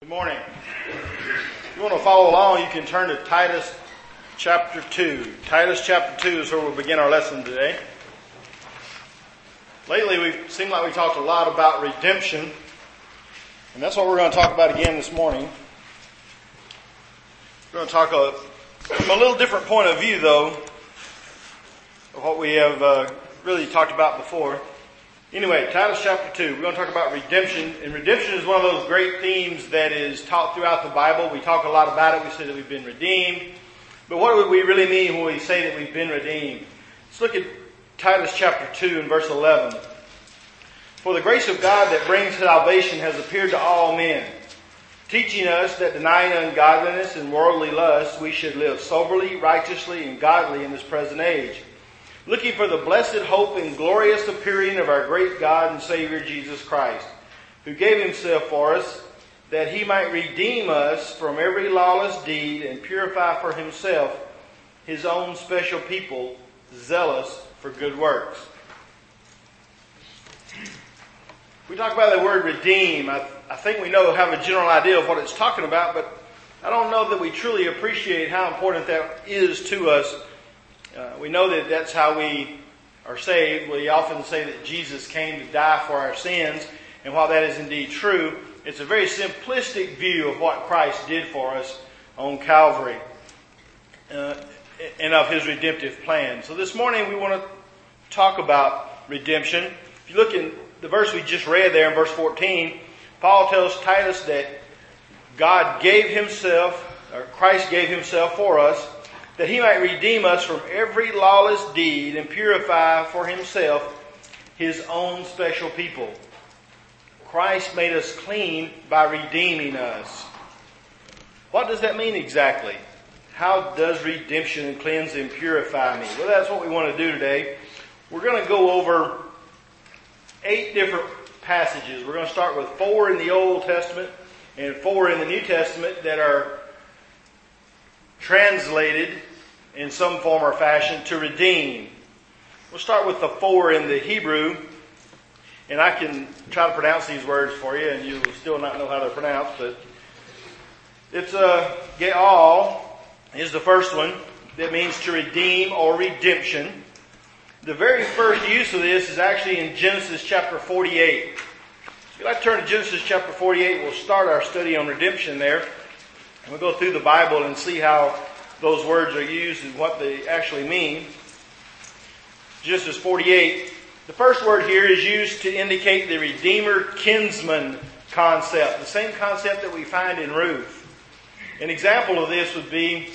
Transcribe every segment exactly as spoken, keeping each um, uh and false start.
Good morning. If you want to follow along, you can turn to Titus chapter two. Titus chapter two is where we'll begin our lesson today. Lately, we've seemed like we talked a lot about redemption, and that's what we're going to talk about again this morning. We're going to talk a, from a little different point of view, though, of what we have uh, really talked about before. Anyway, Titus chapter two, we're going to talk about redemption. And redemption is one of those great themes that is taught throughout the Bible. We talk a lot about it. We say that we've been redeemed. But what do we really mean when we say that we've been redeemed? Let's look at Titus chapter two and verse eleven. For the grace of God that brings salvation has appeared to all men, teaching us that denying ungodliness and worldly lust, we should live soberly, righteously, and godly in this present age, looking for the blessed hope and glorious appearing of our great God and Savior Jesus Christ, who gave himself for us, that he might redeem us from every lawless deed and purify for himself his own special people, zealous for good works. We talk about the word redeem. I, I think we know, have a general idea of what it's talking about, but I don't know that we truly appreciate how important that is to us. Uh, we know that that's how we are saved. We often say that Jesus came to die for our sins. And while that is indeed true, it's a very simplistic view of what Christ did for us on Calvary uh, and of his redemptive plan. So this morning we want to talk about redemption. If you look in the verse we just read there in verse fourteen, Paul tells Titus that God gave himself, or Christ gave himself for us, that he might redeem us from every lawless deed and purify for himself his own special people. Christ made us clean by redeeming us. What does that mean exactly? How does redemption cleanse and purify me? Well, that's what we want to do today. We're going to go over eight different passages. We're going to start with four in the Old Testament and four in the New Testament that are translated in some form or fashion to redeem. We'll start with the four in the Hebrew, and I can try to pronounce these words for you, and you will still not know how they're pronounced, but it's uh, Ge'al is the first one. That means to redeem or redemption. The very first use of this is actually in Genesis chapter forty-eight. If you'd like to turn to Genesis chapter forty-eight, we'll start our study on redemption there. And we'll go through the Bible and see how those words are used and what they actually mean. Genesis forty-eight. The first word here is used to indicate the Redeemer kinsman concept. The same concept that we find in Ruth. An example of this would be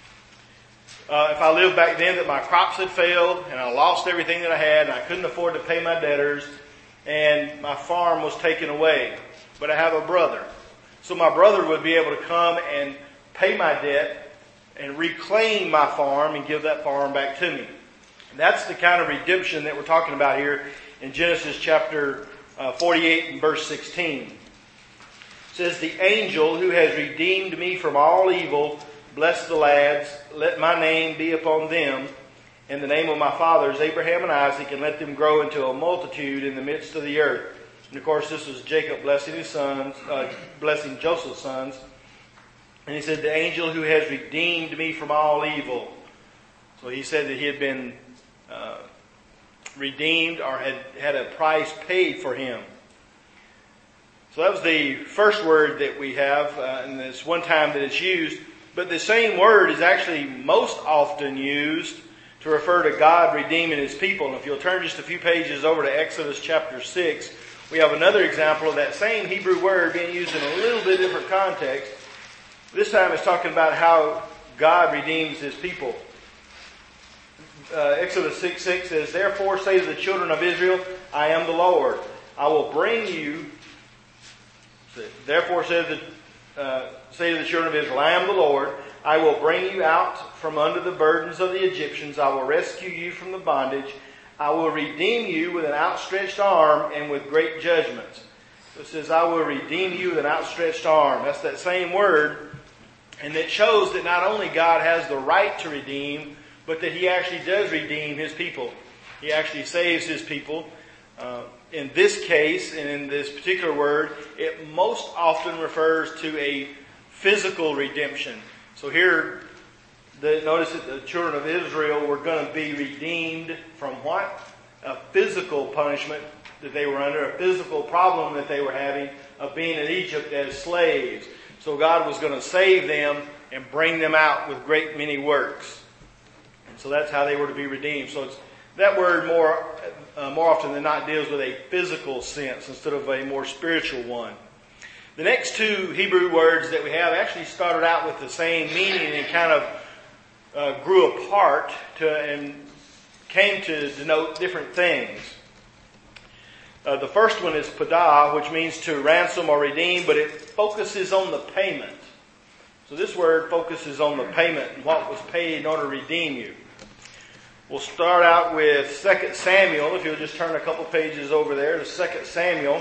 uh, if I lived back then that my crops had failed and I lost everything that I had and I couldn't afford to pay my debtors and my farm was taken away. But I have a brother. So my brother would be able to come and pay my debt and reclaim my farm and give that farm back to me. And that's the kind of redemption that we're talking about here in Genesis chapter uh, forty-eight and verse sixteen. It says, the angel who has redeemed me from all evil, bless the lads, let my name be upon them, and the name of my fathers, Abraham and Isaac, and let them grow into a multitude in the midst of the earth. And of course, this was Jacob blessing his sons, uh, blessing Joseph's sons. And he said, the angel who has redeemed me from all evil. So he said that he had been uh, redeemed or had had a price paid for him. So that was the first word that we have, uh, and it's one time that it's used. But the same word is actually most often used to refer to God redeeming his people. And if you'll turn just a few pages over to Exodus chapter six, we have another example of that same Hebrew word being used in a little bit different context. This time it's talking about how God redeems his people. Uh, Exodus six six says, therefore say to the children of Israel, I am the Lord. I will bring you, therefore say to, the, uh, say to the children of Israel, I am the Lord. I will bring you out from under the burdens of the Egyptians. I will rescue you from the bondage. I will redeem you with an outstretched arm and with great judgments. So it says, I will redeem you with an outstretched arm. That's that same word. And it shows that not only God has the right to redeem, but that he actually does redeem his people. He actually saves his people. Uh, in this case, and in this particular word, it most often refers to a physical redemption. So here, the, notice that the children of Israel were going to be redeemed from what? A physical punishment that they were under, a physical problem that they were having of being in Egypt as slaves. So God was going to save them and bring them out with great many works. And so that's how they were to be redeemed. So it's, that word more uh, more often than not deals with a physical sense instead of a more spiritual one. The next two Hebrew words that we have actually started out with the same meaning and kind of uh, grew apart to, and came to denote different things. Uh, the first one is padah, which means to ransom or redeem, but it focuses on the payment. So this word focuses on the payment and what was paid in order to redeem you. We'll start out with Second Samuel. If you'll just turn a couple pages over there to Second Samuel,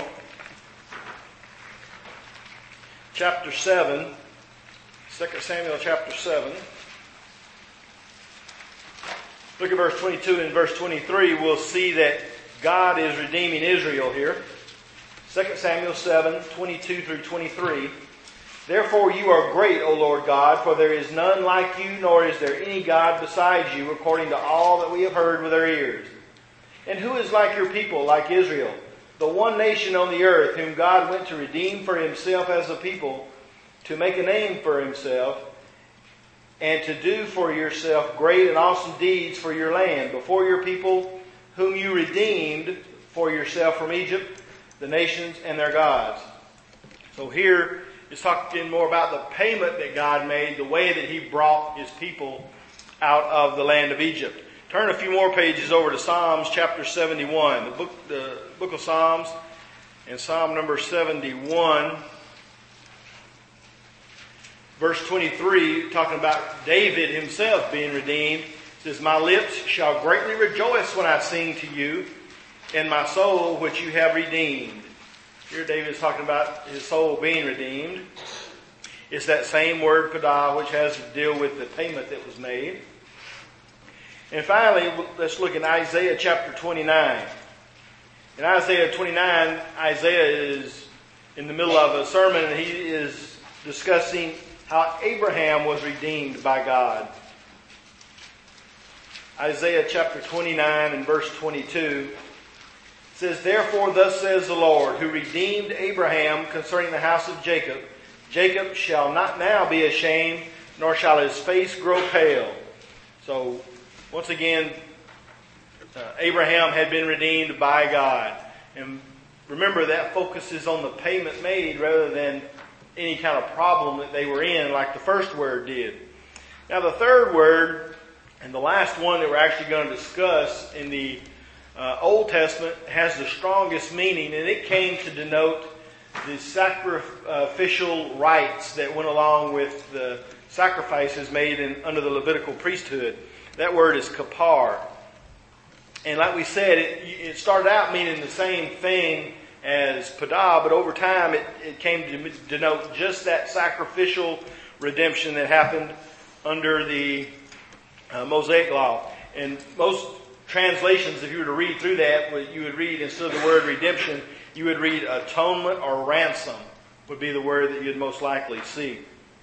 chapter seven. Second Samuel chapter seven. Look at verse twenty-two and verse twenty-three. We'll see that God is redeeming Israel here. Second Samuel seven, twenty-two through twenty-three. Therefore you are great, O Lord God, for there is none like you, nor is there any God besides you, according to all that we have heard with our ears. And who is like your people, like Israel, the one nation on the earth, whom God went to redeem for himself as a people, to make a name for himself, and to do for yourself great and awesome deeds for your land, before your people, whom you redeemed for yourself from Egypt, the nations and their gods. So here it's talking more about the payment that God made, the way that he brought his people out of the land of Egypt. Turn a few more pages over to Psalms chapter seventy-one, the book, the book of Psalms, and Psalm number seventy-one, verse twenty-three, talking about David himself being redeemed. It says, my lips shall greatly rejoice when I sing to you, and my soul which you have redeemed. Here David is talking about his soul being redeemed. It's that same word, padah, which has to deal with the payment that was made. And finally, let's look at Isaiah chapter twenty-nine. In Isaiah twenty-nine, Isaiah is in the middle of a sermon, and he is discussing how Abraham was redeemed by God. Isaiah chapter twenty-nine and verse twenty-two says, therefore thus says the Lord, who redeemed Abraham concerning the house of Jacob, Jacob shall not now be ashamed, nor shall his face grow pale. So, once again, uh, Abraham had been redeemed by God. And remember, that focuses on the payment made rather than any kind of problem that they were in, like the first word did. Now, the third word, and the last one that we're actually going to discuss in the uh, Old Testament, has the strongest meaning, and it came to denote the sacrificial rites that went along with the sacrifices made in, under the Levitical priesthood. That word is kapar. And like we said, it, it started out meaning the same thing as padah, but over time it, it came to denote just that sacrificial redemption that happened under the uh, Mosaic law. And most translations, if you were to read through that, you would read, instead of the word redemption, you would read atonement or ransom would be the word that you'd most likely see.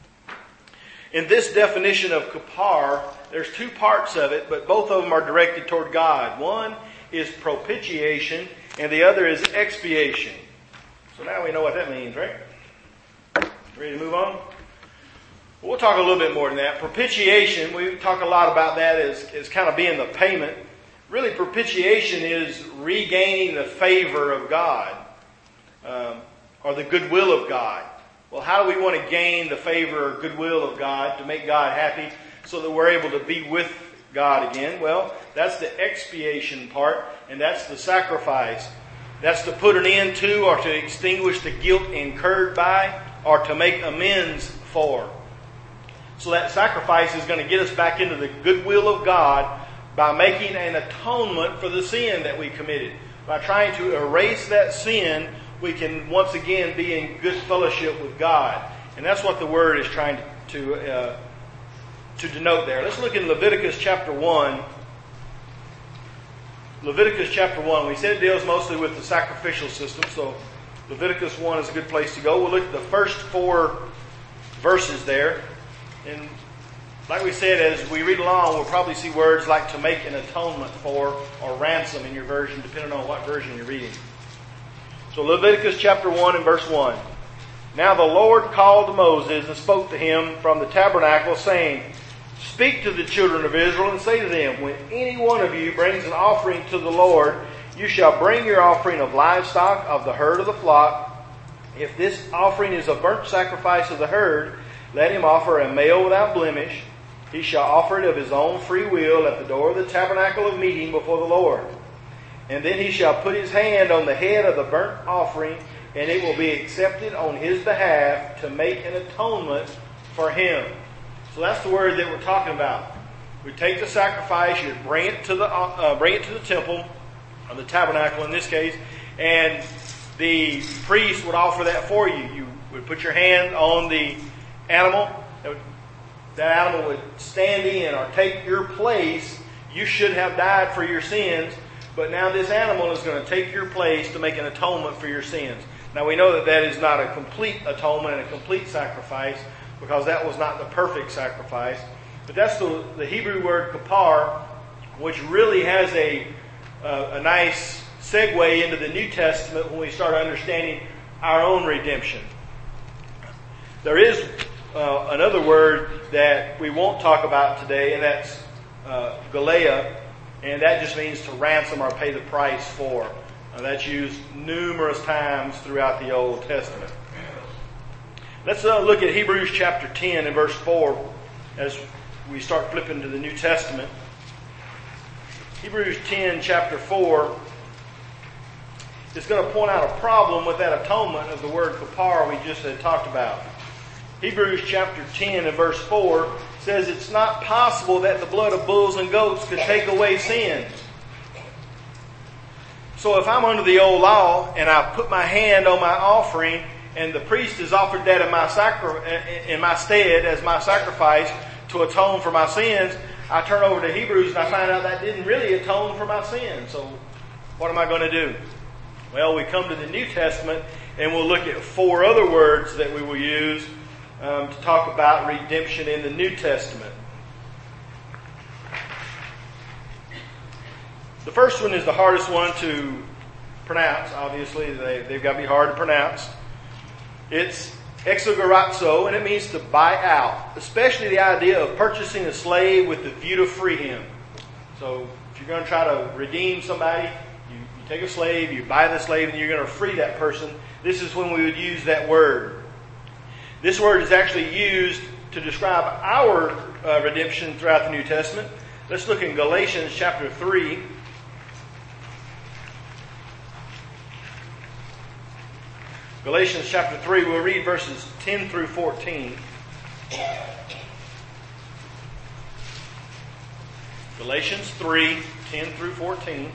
In this definition of kapar, there's two parts of it, but both of them are directed toward God. One is propitiation, and the other is expiation. So now we know what that means, right? Ready to move on? We'll talk a little bit more than that. Propitiation, we talk a lot about that as, as kind of being the payment. Really, propitiation is regaining the favor of God, um, or the goodwill of God. Well, how do we want to gain the favor or goodwill of God to make God happy so that we're able to be with God again? Well, that's the expiation part, and that's the sacrifice. That's to put an end to, or to extinguish the guilt incurred by, or to make amends for. So that sacrifice is going to get us back into the goodwill of God by making an atonement for the sin that we committed. By trying to erase that sin, we can once again be in good fellowship with God. And that's what the word is trying to uh, to denote there. Let's look in Leviticus chapter one. Leviticus chapter one. We said it deals mostly with the sacrificial system, so Leviticus one is a good place to go. We'll look at the first four verses there. And like we said, as we read along, we'll probably see words like to make an atonement for or ransom in your version, depending on what version you're reading. So Leviticus chapter one and verse one. Now the Lord called to Moses and spoke to him from the tabernacle, saying, Speak to the children of Israel and say to them, When any one of you brings an offering to the Lord, you shall bring your offering of livestock, of the herd of the flock. If this offering is a burnt sacrifice of the herd, let him offer a male without blemish. He shall offer it of his own free will at the door of the tabernacle of meeting before the Lord. And then he shall put his hand on the head of the burnt offering, and it will be accepted on his behalf to make an atonement for him. So that's the word that we're talking about. We take the sacrifice, you bring it to the uh, bring it to the temple, or the tabernacle in this case, and the priest would offer that for you. You would put your hand on the animal. That animal would stand in or take your place. You should have died for your sins, but now this animal is going to take your place to make an atonement for your sins. Now we know that that is not a complete atonement and a complete sacrifice, because that was not the perfect sacrifice. But that's the, the Hebrew word kapar, which really has a, uh, a nice segue into the New Testament when we start understanding our own redemption. There is uh, another word that we won't talk about today, and that's uh, Galea, and that just means to ransom or pay the price for. Uh, that's used numerous times throughout the Old Testament. Let's uh, look at Hebrews chapter ten and verse four as we start flipping to the New Testament. Hebrews ten, chapter four, is going to point out a problem with that atonement of the word kapar we just had talked about. Hebrews chapter ten and verse four says it's not possible that the blood of bulls and goats could take away sins. So if I'm under the old law and I put my hand on my offering, and the priest has offered that in my sacri- in my stead as my sacrifice to atone for my sins, I turn over to Hebrews and I find out that didn't really atone for my sins. So what am I going to do? Well, we come to the New Testament and we'll look at four other words that we will use um, to talk about redemption in the New Testament. The first one is the hardest one to pronounce. Obviously, they, they've got to be hard to pronounce. It's exogorazo, and it means to buy out, especially the idea of purchasing a slave with the view to free him. So if you're going to try to redeem somebody, you, you take a slave, you buy the slave, and you're going to free that person. This is when we would use that word. This word is actually used to describe our uh, redemption throughout the New Testament. Let's look in Galatians chapter three. Galatians chapter three, we'll read verses ten through fourteen. Galatians three, ten through fourteen.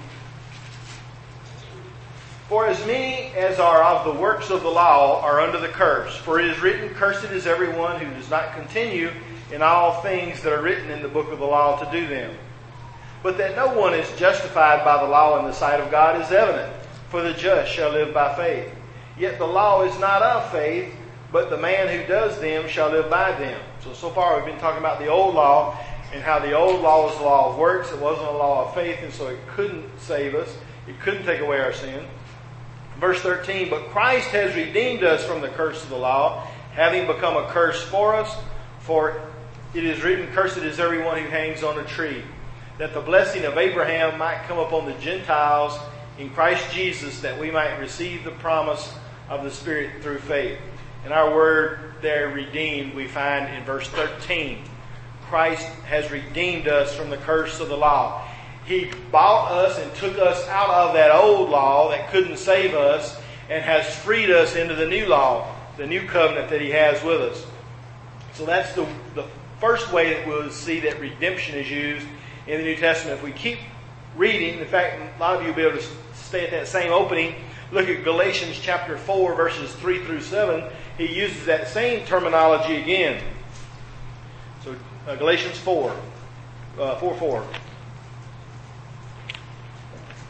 For as many as are of the works of the law are under the curse. For it is written, Cursed is everyone who does not continue in all things that are written in the book of the law to do them. But that no one is justified by the law in the sight of God is evident. For the just shall live by faith. Yet the law is not of faith, but the man who does them shall live by them. So, so far we've been talking about the old law and how the old law was the law of works. It wasn't a law of faith, and so it couldn't save us. It couldn't take away our sin. Verse thirteen, But Christ has redeemed us from the curse of the law, having become a curse for us. For it is written, Cursed is everyone who hangs on a tree, that the blessing of Abraham might come upon the Gentiles in Christ Jesus, that we might receive the promise of the Spirit through faith. And our word there, redeemed, we find in verse thirteen. Christ has redeemed us from the curse of the law. He bought us and took us out of that old law that couldn't save us and has freed us into the new law, the new covenant that He has with us. So that's the, the first way that we'll see that redemption is used in the New Testament. If we keep reading, in fact, a lot of you will be able to stay at that same opening. Look at Galatians chapter four, verses three through seven. He uses that same terminology again. So uh, Galatians four, uh, four four.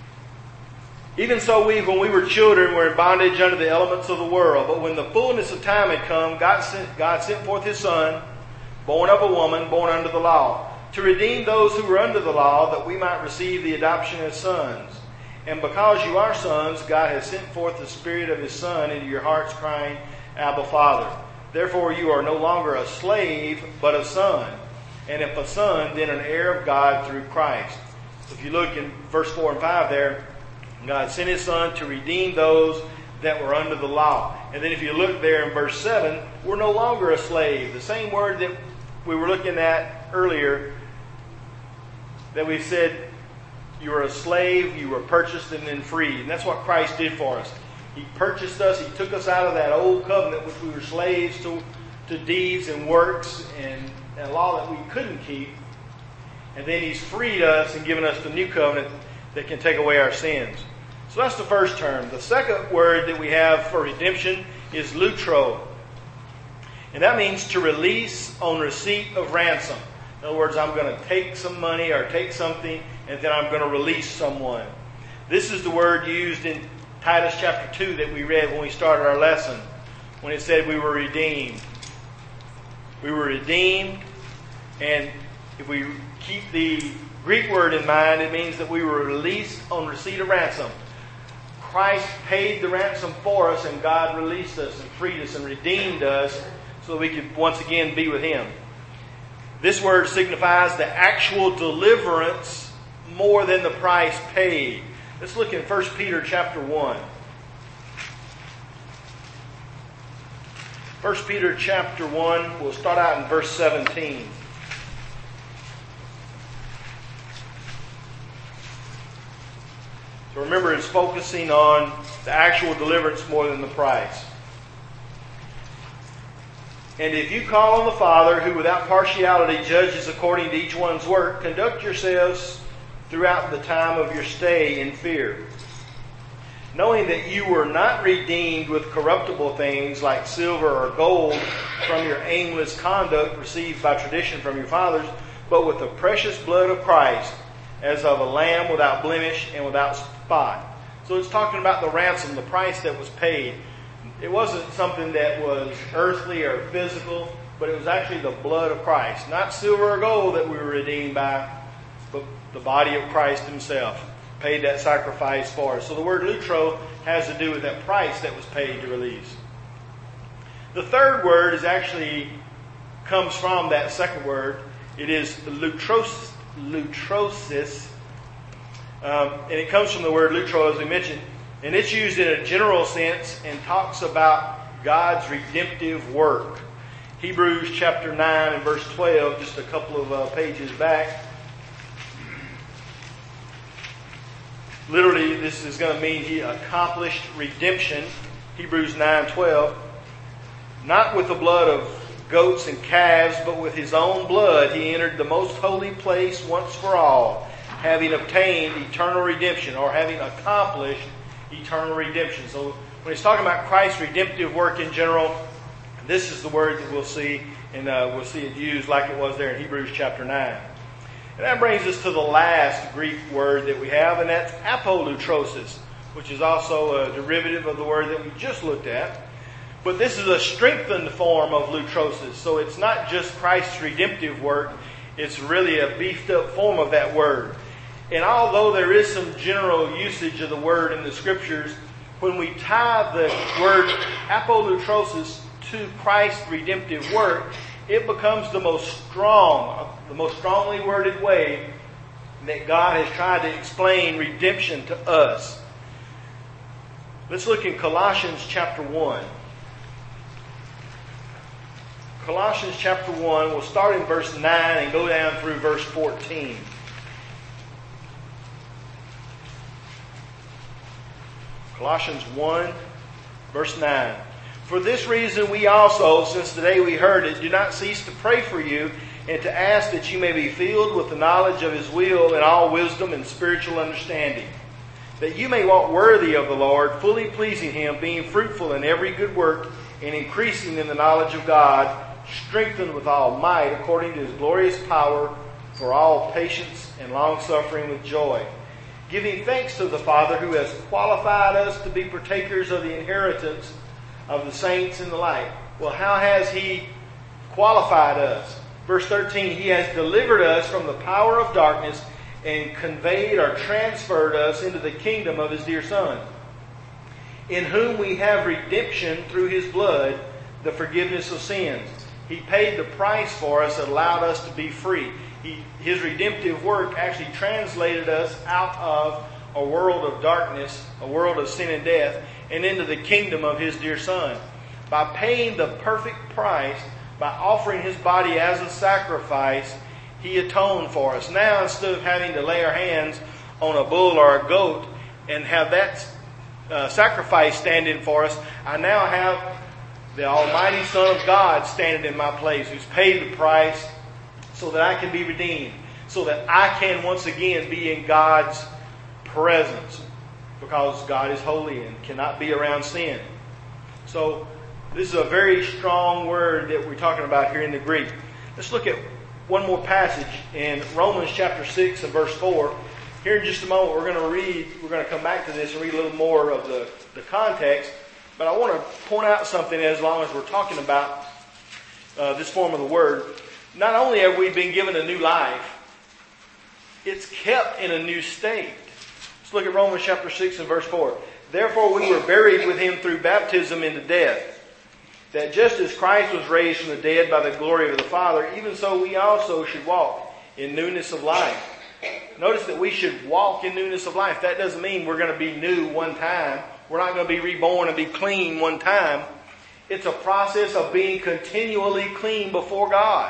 Even so, we, when we were children, were in bondage under the elements of the world. But when the fullness of time had come, God sent, God sent forth His Son, born of a woman, born under the law, to redeem those who were under the law, that we might receive the adoption as sons. And because you are sons, God has sent forth the Spirit of His Son into your hearts, crying, Abba, Father. Therefore you are no longer a slave, but a son. And if a son, then an heir of God through Christ. If you look in verse four and five there, God sent His Son to redeem those that were under the law. And then if you look there in verse seven, we're no longer a slave. The same word that we were looking at earlier, that we said you were a slave, you were purchased and then freed. And that's what Christ did for us. He purchased us. He took us out of that old covenant which we were slaves to, to deeds and works and a law that we couldn't keep. And then He's freed us and given us the new covenant that can take away our sins. So that's the first term. The second word that we have for redemption is lutro. And that means to release on receipt of ransom. In other words, I'm going to take some money or take something and then I'm going to release someone. This is the word used in Titus chapter two that we read when we started our lesson, when it said we were redeemed. We were redeemed, and if we keep the Greek word in mind, it means that we were released on receipt of ransom. Christ paid the ransom for us, and God released us and freed us and redeemed us so that we could once again be with Him. This word signifies the actual deliverance more than the price paid. Let's look in First Peter chapter one. First Peter chapter one, we'll start out in verse seventeen. So remember, it's focusing on the actual deliverance more than the price. And if you call on the Father, who without partiality judges according to each one's work, conduct yourselves throughout the time of your stay in fear, knowing that you were not redeemed with corruptible things like silver or gold from your aimless conduct received by tradition from your fathers, but with the precious blood of Christ, as of a lamb without blemish and without spot. So it's talking about the ransom, the price that was paid. It wasn't something that was earthly or physical, but it was actually the blood of Christ. Not silver or gold that we were redeemed by, but the body of Christ Himself paid that sacrifice for us. So the word lutro has to do with that price that was paid to release. The third word is actually comes from that second word. It is lutros, lutrosis. Um, and it comes from the word lutro, as we mentioned. And it's used in a general sense and talks about God's redemptive work. Hebrews chapter nine and verse twelve, just a couple of uh, pages back. Literally, this is going to mean He accomplished redemption. Hebrews nine twelve. Not with the blood of goats and calves, but with His own blood He entered the most holy place once for all, having obtained eternal redemption, or having accomplished eternal redemption. So when he's talking about Christ's redemptive work in general, this is the word that we'll see, and uh, we'll see it used like it was there in Hebrews chapter nine. And that brings us to the last Greek word that we have, and that's apolutrosis, which is also a derivative of the word that we just looked at. But this is a strengthened form of lutrosis. So it's not just Christ's redemptive work, it's really a beefed up form of that word. And although there is some general usage of the word in the Scriptures, when we tie the word apolutrosis to Christ's redemptive work, it becomes the most strong, the most strongly worded way that God has tried to explain redemption to us. Let's look in Colossians chapter one. Colossians chapter one, we'll start in verse nine and go down through verse fourteen. Colossians one, verse nine. For this reason we also, since the day we heard it, do not cease to pray for you and to ask that you may be filled with the knowledge of His will in all wisdom and spiritual understanding, that you may walk worthy of the Lord, fully pleasing Him, being fruitful in every good work and increasing in the knowledge of God, strengthened with all might according to His glorious power for all patience and long suffering with joy, giving thanks to the Father who has qualified us to be partakers of the inheritance of the saints in the light. Well, how has He qualified us? Verse thirteen, He has delivered us from the power of darkness and conveyed or transferred us into the kingdom of His dear Son, in whom we have redemption through His blood, the forgiveness of sins. He paid the price for us and allowed us to be free. He, His redemptive work actually translated us out of a world of darkness, a world of sin and death, and into the kingdom of His dear Son. By paying the perfect price, by offering His body as a sacrifice, He atoned for us. Now, instead of having to lay our hands on a bull or a goat and have that uh, sacrifice stand in for us, I now have the Almighty Son of God standing in my place, who's paid the price so that I can be redeemed, so that I can once again be in God's presence, because God is holy and cannot be around sin. So this is a very strong word that we're talking about here in the Greek. Let's look at one more passage in Romans chapter six and verse four. Here in just a moment we're going to read, we're going to come back to this and read a little more of the, the context. But I want to point out something as long as we're talking about uh, this form of the word. Not only have we been given a new life, it's kept in a new state. Let's look at Romans chapter six and verse four. Therefore we were buried with Him through baptism into death, that just as Christ was raised from the dead by the glory of the Father, even so we also should walk in newness of life. Notice that we should walk in newness of life. That doesn't mean we're going to be new one time. We're not going to be reborn and be clean one time. It's a process of being continually clean before God.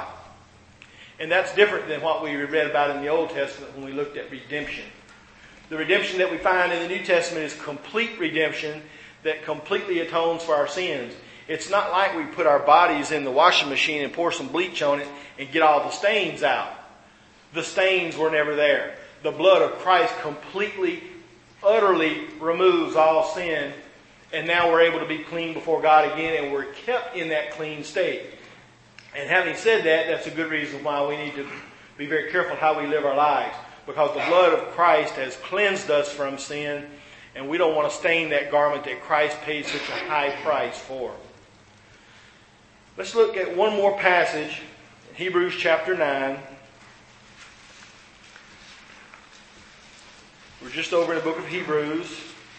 And that's different than what we read about in the Old Testament when we looked at redemption. The redemption that we find in the New Testament is complete redemption that completely atones for our sins. It's not like we put our bodies in the washing machine and pour some bleach on it and get all the stains out. The stains were never there. The blood of Christ completely, utterly removes all sin. And now we're able to be clean before God again, and we're kept in that clean state. And having said that, that's a good reason why we need to be very careful how we live our lives. Because the blood of Christ has cleansed us from sin, and we don't want to stain that garment that Christ paid such a high price for. Let's look at one more passage, Hebrews chapter nine. We're just over in the book of Hebrews.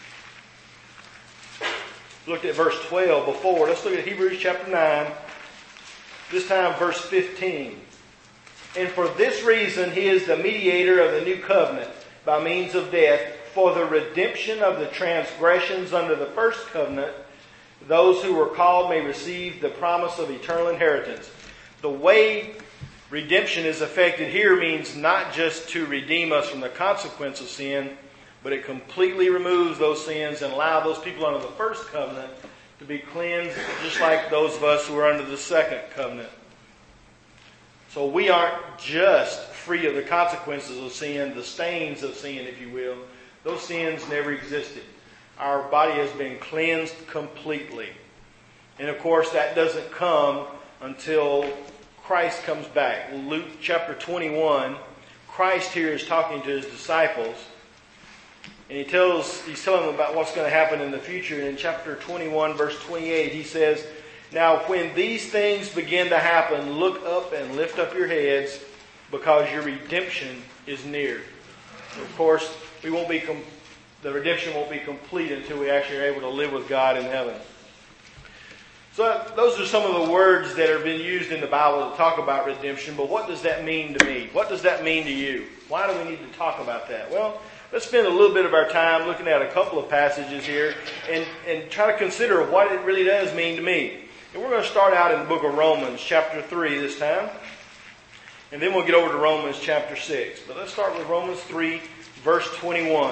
Looked at verse twelve before. Let's look at Hebrews chapter nine. This time verse fifteen. And for this reason He is the mediator of the new covenant by means of death, for the redemption of the transgressions under the first covenant, those who were called may receive the promise of eternal inheritance. The way redemption is effected here means not just to redeem us from the consequence of sin, but it completely removes those sins and allows those people under the first covenant to be cleansed, just like those of us who are under the second covenant. So we aren't just free of the consequences of sin, the stains of sin, if you will. Those sins never existed. Our body has been cleansed completely. And of course, that doesn't come until Christ comes back. Luke chapter twenty-one, Christ here is talking to His disciples. And he tells, he's telling them about what's going to happen in the future. And in chapter twenty-one, verse twenty-eight, he says, now when these things begin to happen, look up and lift up your heads, because your redemption is near. Of course, we won't be com- the redemption won't be complete until we actually are able to live with God in heaven. So those are some of the words that have been used in the Bible to talk about redemption. But what does that mean to me? What does that mean to you? Why do we need to talk about that? Well, let's spend a little bit of our time looking at a couple of passages here and, and try to consider what it really does mean to me. And we're going to start out in the book of Romans, chapter three this time. And then we'll get over to Romans chapter six. But let's start with Romans three, verse twenty-one.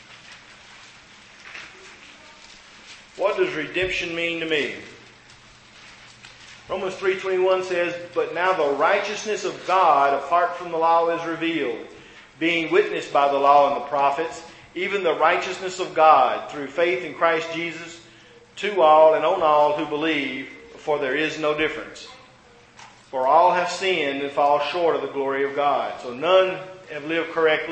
What does redemption mean to me? Romans three twenty-one says, but now the righteousness of God apart from the law is revealed, being witnessed by the law and the prophets, even the righteousness of God through faith in Christ Jesus, to all and on all who believe, for there is no difference. For all have sinned and fall short of the glory of God. So none have lived correctly.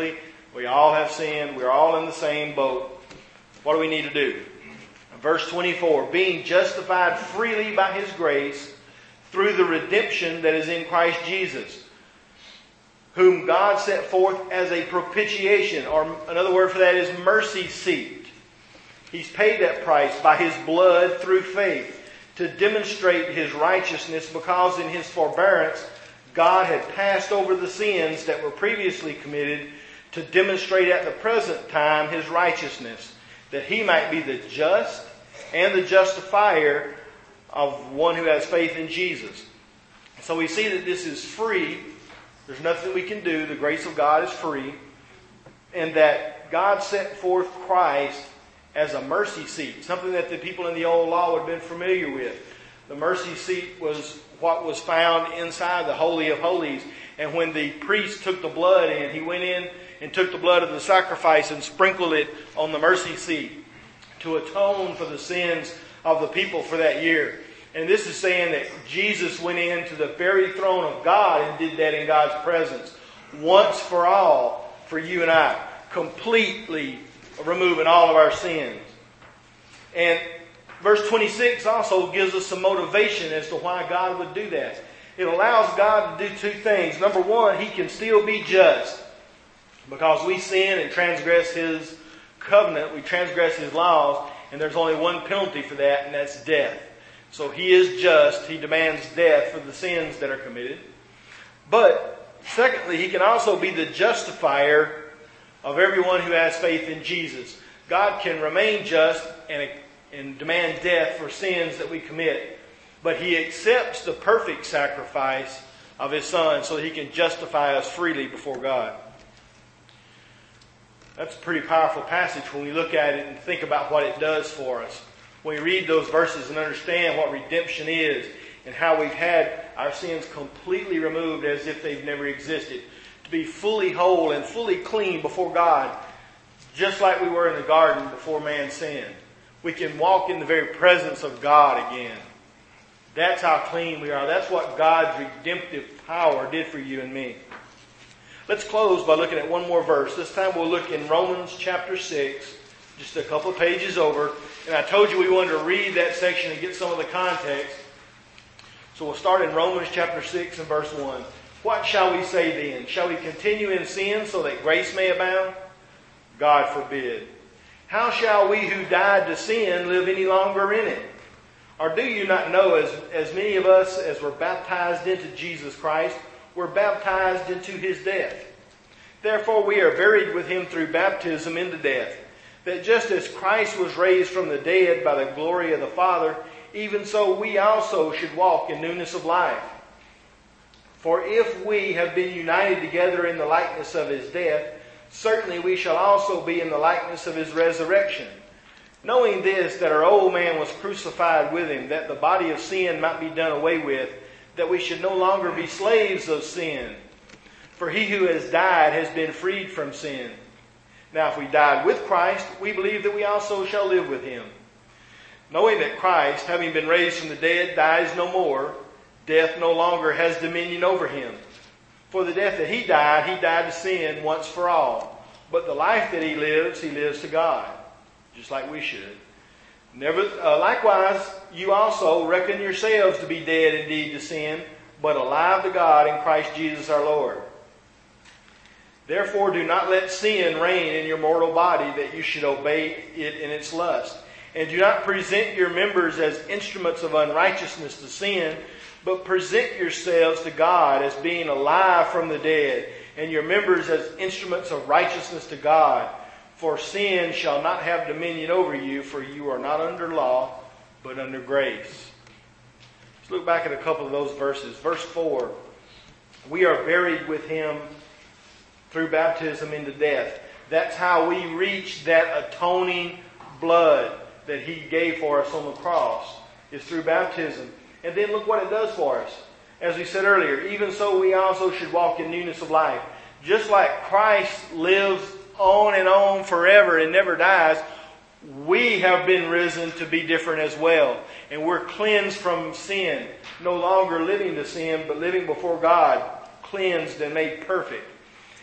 We all have sinned. We're all in the same boat. What do we need to do? Verse twenty-four, being justified freely by His grace through the redemption that is in Christ Jesus, whom God set forth as a propitiation, or another word for that is mercy seat. He's paid that price by His blood through faith to demonstrate His righteousness, because in His forbearance God had passed over the sins that were previously committed to demonstrate at the present time His righteousness, that He might be the just and the justifier of one who has faith in Jesus. So we see that this is free. There's nothing we can do. The grace of God is free. And that God set forth Christ as a mercy seat, something that the people in the old law would have been familiar with. The mercy seat was what was found inside the Holy of Holies. And when the priest took the blood in, he went in and took the blood of the sacrifice and sprinkled it on the mercy seat to atone for the sins of the people for that year. And this is saying that Jesus went into the very throne of God and did that in God's presence once for all for you and I, completely removing all of our sins. And verse twenty-six also gives us some motivation as to why God would do that. It allows God to do two things. Number one, He can still be just, because we sin and transgress His covenant, we transgress His laws, and there's only one penalty for that, and that's death. So He is just. He demands death for the sins that are committed. But secondly, He can also be the justifier of everyone who has faith in Jesus. God can remain just and, and demand death for sins that we commit, but He accepts the perfect sacrifice of His Son so that He can justify us freely before God. That's a pretty powerful passage when we look at it and think about what it does for us. When we read those verses and understand what redemption is and how we've had our sins completely removed as if they've never existed, to be fully whole and fully clean before God, just like we were in the garden before man sinned. We can walk in the very presence of God again. That's how clean we are. That's what God's redemptive power did for you and me. Let's close by looking at one more verse. This time we'll look in Romans chapter six, just a couple of pages over. And I told you we wanted to read that section and get some of the context. So we'll start in Romans chapter six and verse one. What shall we say then? Shall we continue in sin so that grace may abound? God forbid. How shall we who died to sin live any longer in it? Or do you not know, as, as many of us as were baptized into Jesus Christ, were baptized into His death? Therefore we are buried with Him through baptism into death, that just as Christ was raised from the dead by the glory of the Father, even so we also should walk in newness of life. For if we have been united together in the likeness of His death, certainly we shall also be in the likeness of His resurrection. Knowing this, that our old man was crucified with Him, that the body of sin might be done away with, that we should no longer be slaves of sin. For he who has died has been freed from sin. Now if we died with Christ, we believe that we also shall live with Him. Knowing that Christ, having been raised from the dead, dies no more, death no longer has dominion over Him. For the death that He died, He died to sin once for all. But the life that He lives, He lives to God, just like we should. Never, uh, likewise, you also reckon yourselves to be dead indeed to sin, but alive to God in Christ Jesus our Lord. Therefore do not let sin reign in your mortal body, that you should obey it in its lust. And do not present your members as instruments of unrighteousness to sin, but present yourselves to God as being alive from the dead, and your members as instruments of righteousness to God. For sin shall not have dominion over you, for you are not under law, but under grace. Let's look back at a couple of those verses. Verse four, we are buried with Him through baptism into death. That's how we reach that atoning blood that He gave for us on the cross, is through baptism. And then look what it does for us. As we said earlier, even so we also should walk in newness of life. Just like Christ lives on and on forever and never dies, we have been risen to be different as well. And we're cleansed from sin. No longer living to sin, but living before God, cleansed and made perfect.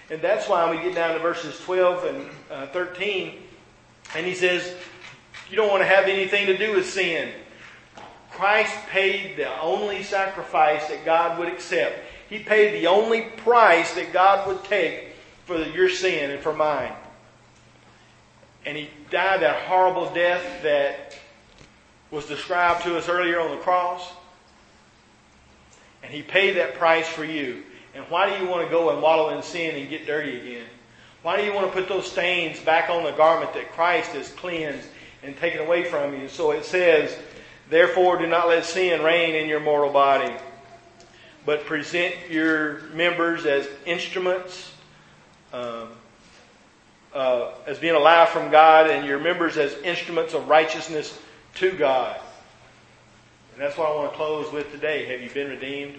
And that's why we get down to verses twelve and uh, thirteen, and he says, you don't want to have anything to do with sin. Christ paid the only sacrifice that God would accept. He paid the only price that God would take for your sin and for mine. And He died that horrible death that was described to us earlier on the cross. And He paid that price for you. And why do you want to go and wallow in sin and get dirty again? Why do you want to put those stains back on the garment that Christ has cleansed and taken away from you? So it says, therefore do not let sin reign in your mortal body, but present your members as instruments, um, uh, as being alive from God, and your members as instruments of righteousness to God. And that's what I want to close with today. Have you been redeemed?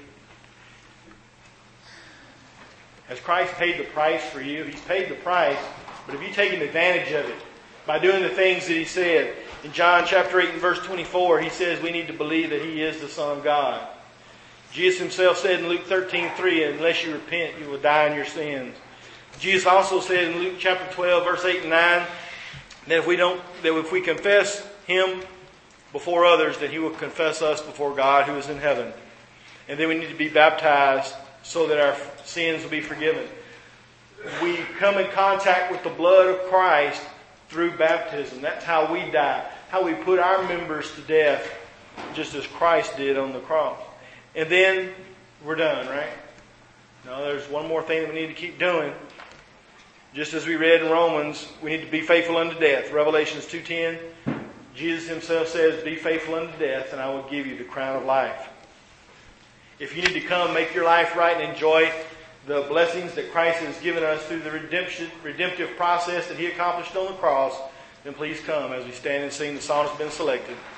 Has Christ paid the price for you? He's paid the price, but have you taken advantage of it by doing the things that He said? In John chapter eight and verse twenty-four, He says we need to believe that He is the Son of God. Jesus Himself said in Luke thirteen three, unless you repent, you will die in your sins. Jesus also said in Luke chapter twelve, verse eight and nine, that if we don't, that if we confess Him before others, that He will confess us before God who is in heaven. And then we need to be baptized so that our sins will be forgiven. We come in contact with the blood of Christ through baptism. That's how we die. How we put our members to death, just as Christ did on the cross. And then we're done, right? No, there's one more thing that we need to keep doing. Just as we read in Romans, we need to be faithful unto death. Revelations two ten, Jesus Himself says, be faithful unto death, and I will give you the crown of life. If you need to come, make your life right, and enjoy the blessings that Christ has given us through the redemption, redemptive process that He accomplished on the cross, then please come as we stand and sing the song that's been selected.